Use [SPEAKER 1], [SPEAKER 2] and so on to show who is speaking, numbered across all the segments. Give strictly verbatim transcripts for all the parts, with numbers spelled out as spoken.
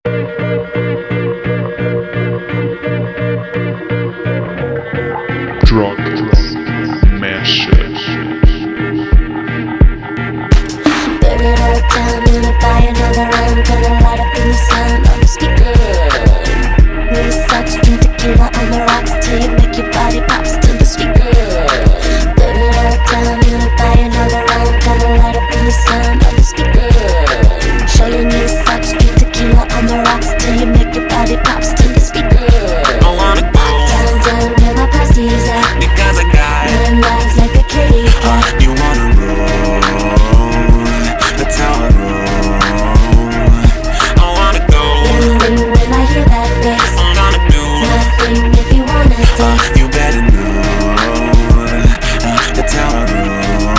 [SPEAKER 1] Drunk man shit.
[SPEAKER 2] Burn it all down, gonna buy another round. Gonna light up in the sun on the speaker. With a such drink tequila on the rocks till you make your body pops to the speaker. Burn it all down, gonna buy another round. Gonna light up in the sun on the speaker. Showing you such drink tequila on the rocks till you make your body pops to the speaker.
[SPEAKER 3] I wanna go
[SPEAKER 2] Down, down where my posse's at,
[SPEAKER 3] because I got
[SPEAKER 2] nine lives like a kitty cat.
[SPEAKER 3] you wanna roll. That's how I roll. I wanna go.
[SPEAKER 2] Ring, ring when I hear that bass.
[SPEAKER 3] I'm gonna do
[SPEAKER 2] Nothing if you wanna taste.
[SPEAKER 3] you better know. That's how I roll.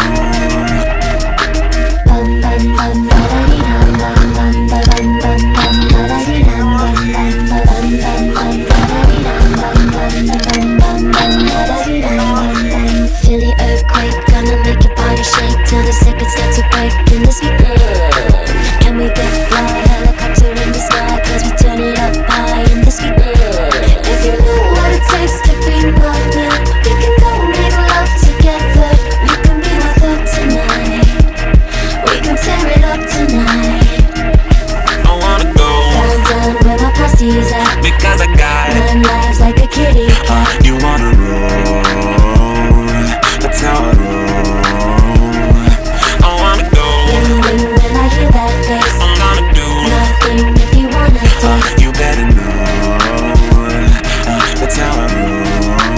[SPEAKER 2] Bum bum bum ba da dee dum bum bum ba bum bum bum ba da dee dum bum bum ba bum bum bum ba da dee dum bum bum ba bum bum bum ba da dee dum bum bum. Feel the earthquake, gonna make your body shake till the seconds start to break in the speaker. Can we get fly helicopter in the sky? Cause we turn it up high in the speaker. If you know what it takes to be my man, we can go make love together. You can be my thug tonight. We can tear it up tonight.
[SPEAKER 3] I wanna go
[SPEAKER 2] Down, down where my posse's at,
[SPEAKER 3] because I got
[SPEAKER 2] nine lives like a kitty cat.
[SPEAKER 3] you wanna roll. That's how I roll. I wanna go.
[SPEAKER 2] Ring, ring when I hear that bass.
[SPEAKER 3] I'm gonna do
[SPEAKER 2] Nothing if you wanna taste.
[SPEAKER 3] you better know. That's how I roll.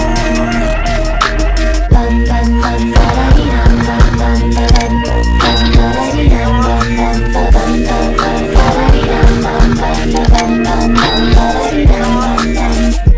[SPEAKER 2] Bum bum bum ba da dee dum bum bum ba bum bum ba da dee dum bum bum ba bum bum bum ba da dee dum bum bum ba bum bum bum ba da dee dum bum bum.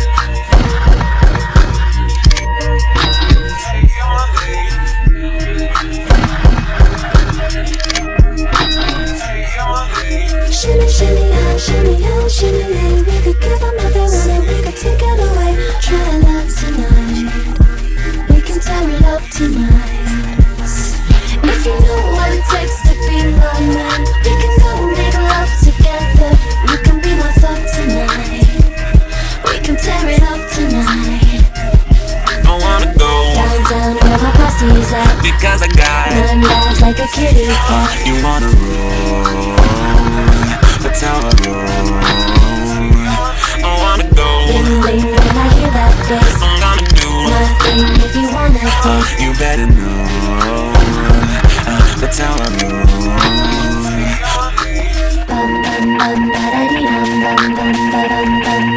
[SPEAKER 2] Shimmy, shimmy, oh, shimmy, oh, shimmy, yeah. We could give them everyone and we could take it away. Try love tonight. We can tear it up tonight. If you know what it takes to be my man, we can go make love together. You can be my thug tonight. We can tear it up tonight.
[SPEAKER 3] I wanna go
[SPEAKER 2] Down, down where my posse's at,
[SPEAKER 3] because I got
[SPEAKER 2] nine lives like a kitty cat.
[SPEAKER 3] you wanna roll. That's how I roll. I wanna go.
[SPEAKER 2] Ring, ring when I hear that bass.
[SPEAKER 3] I'm gonna do
[SPEAKER 2] Nothing if you wanna taste.
[SPEAKER 3] you better know. That's how I roll.
[SPEAKER 2] Bum bum bum ba da dee dum bum bum ba bum bum